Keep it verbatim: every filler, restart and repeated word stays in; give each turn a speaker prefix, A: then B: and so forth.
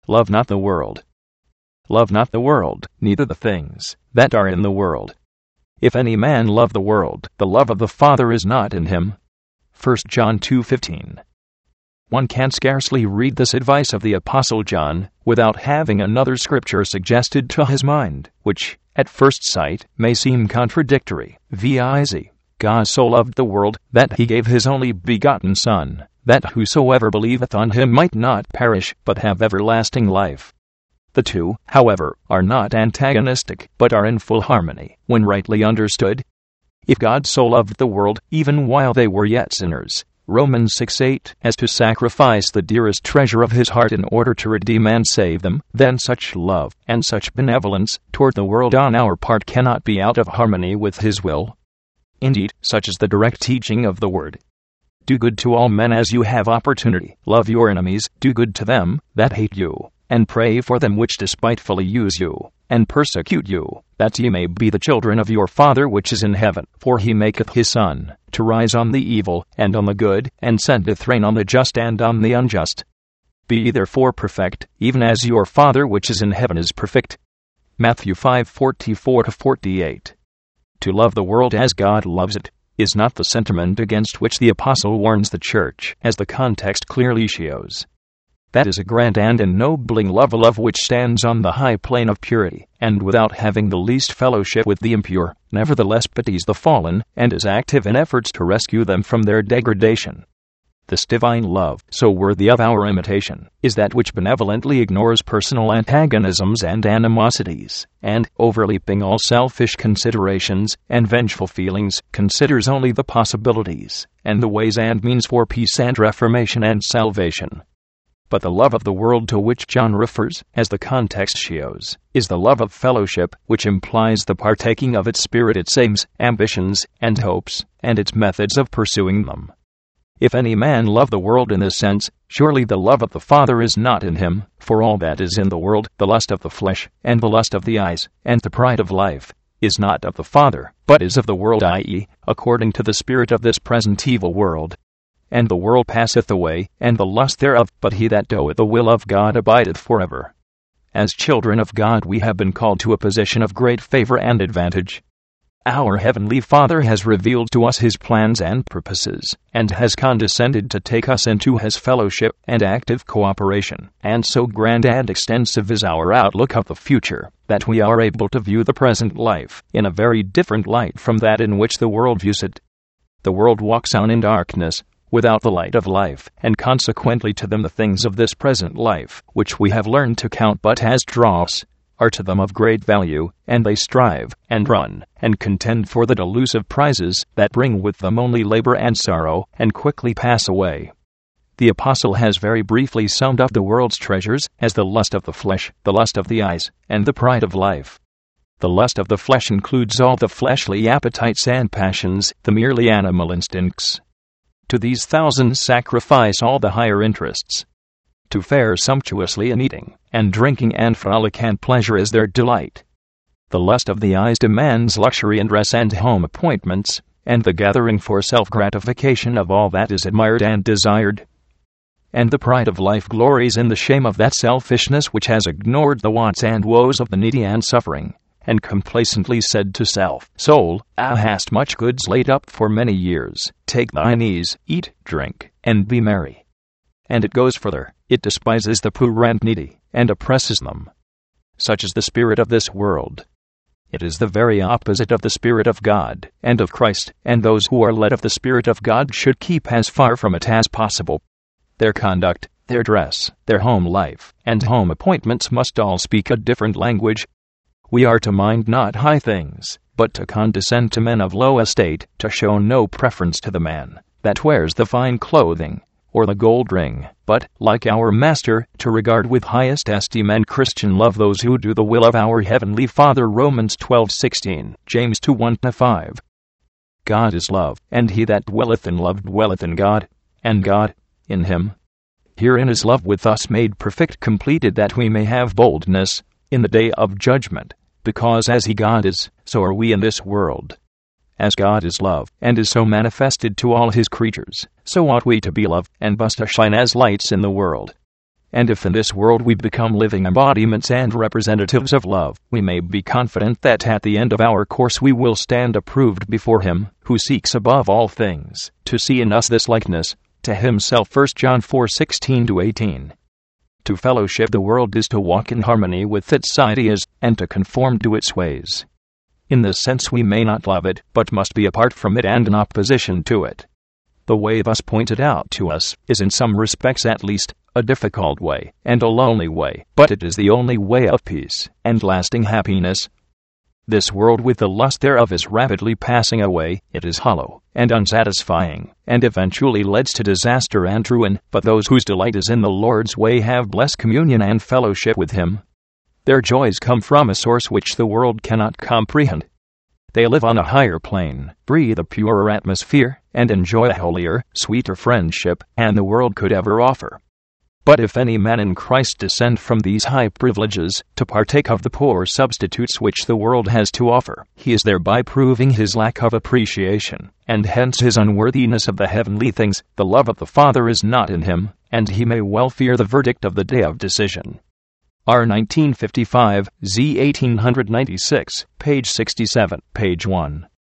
A: Love not the world. Love not the world, neither the things that are in the world. If any man love the world, the love of the Father is not in him. First John two fifteen. One can scarcely read this advice of the Apostle John without having another scripture suggested to his mind, which, at first sight, may seem contradictory. Viz. God so loved the world, that he gave his only begotten Son, that whosoever believeth on him might not perish, but have everlasting life. The two, however, are not antagonistic, but are in full harmony, when rightly understood. If God so loved the world, even while they were yet sinners, Romans six eight, as to sacrifice the dearest treasure of his heart in order to redeem and save them, then such love, and such benevolence, toward the world on our part cannot be out of harmony with his will. Indeed, such is the direct teaching of the Word. Do good to all men as you have opportunity, love your enemies, do good to them that hate you, and pray for them which despitefully use you, and persecute you, that ye may be the children of your Father which is in heaven. For he maketh his sun to rise on the evil and on the good, and sendeth rain on the just and on the unjust. Be ye therefore perfect, even as your Father which is in heaven is perfect. Matthew five forty-four to forty-eight. To love the world as God loves it is not the sentiment against which the Apostle warns the church, as the context clearly shows. That is a grand and ennobling love, a love which stands on the high plane of purity, and without having the least fellowship with the impure, nevertheless pities the fallen, and is active in efforts to rescue them from their degradation. This divine love, so worthy of our imitation, is that which benevolently ignores personal antagonisms and animosities, and, overleaping all selfish considerations and vengeful feelings, considers only the possibilities, and the ways and means for peace and reformation and salvation. But the love of the world to which John refers, as the context shows, is the love of fellowship, which implies the partaking of its spirit, its aims, ambitions, and hopes, and its methods of pursuing them. If any man love the world in this sense, surely the love of the Father is not in him, for all that is in the world, the lust of the flesh, and the lust of the eyes, and the pride of life, is not of the Father, but is of the world, that is, according to the spirit of this present evil world. And the world passeth away, and the lust thereof, but he that doeth the will of God abideth forever. As children of God we have been called to a position of great favor and advantage. Our Heavenly Father has revealed to us his plans and purposes, and has condescended to take us into his fellowship and active cooperation, and so grand and extensive is our outlook of the future, that we are able to view the present life in a very different light from that in which the world views it. The world walks on in darkness, without the light of life, and consequently to them the things of this present life, which we have learned to count but as dross, are to them of great value, and they strive, and run, and contend for the delusive prizes that bring with them only labor and sorrow, and quickly pass away. The Apostle has very briefly summed up the world's treasures as the lust of the flesh, the lust of the eyes, and the pride of life. The lust of the flesh includes all the fleshly appetites and passions, the merely animal instincts. To these thousands sacrifice all the higher interests. To fare sumptuously in eating, and drinking and frolic and pleasure is their delight. The lust of the eyes demands luxury and dress and home appointments, and the gathering for self-gratification of all that is admired and desired. And the pride of life glories in the shame of that selfishness which has ignored the wants and woes of the needy and suffering, and complacently said to self, Soul, thou hast much goods laid up for many years, take thine ease, eat, drink, and be merry. And it goes further, it despises the poor and needy, and oppresses them. Such is the spirit of this world. It is the very opposite of the Spirit of God, and of Christ, and those who are led of the Spirit of God should keep as far from it as possible. Their conduct, their dress, their home life, and home appointments must all speak a different language. We are to mind not high things, but to condescend to men of low estate, to show no preference to the man that wears the fine clothing, or the gold ring, but, like our Master, to regard with highest esteem and Christian love those who do the will of our Heavenly Father. Romans twelve sixteen, James two one to five. God is love, and he that dwelleth in love dwelleth in God, and God in him. Herein is love with us made perfect, completed, that we may have boldness in the day of judgment, because as he God is, so are we in this world. As God is love, and is so manifested to all his creatures, so ought we to be love, and must shine as lights in the world. And if in this world we become living embodiments and representatives of love, we may be confident that at the end of our course we will stand approved before Him, who seeks above all things to see in us this likeness to Himself. First John four sixteen to eighteen. To fellowship the world is to walk in harmony with its ideas, and to conform to its ways. In this sense we may not love it, but must be apart from it and in opposition to it. The way thus pointed out to us is in some respects at least a difficult way, and a lonely way, but it is the only way of peace and lasting happiness. This world with the lust thereof is rapidly passing away, it is hollow and unsatisfying, and eventually leads to disaster and ruin, but those whose delight is in the Lord's way have blessed communion and fellowship with Him. Their joys come from a source which the world cannot comprehend. They live on a higher plane, breathe a purer atmosphere, and enjoy a holier, sweeter friendship than the world could ever offer. But if any man in Christ descend from these high privileges to partake of the poor substitutes which the world has to offer, he is thereby proving his lack of appreciation, and hence his unworthiness of the heavenly things. The love of the Father is not in him, and he may well fear the verdict of the day of decision. R nineteen fifty-five, Z eighteen ninety-six, page sixty-seven, page one.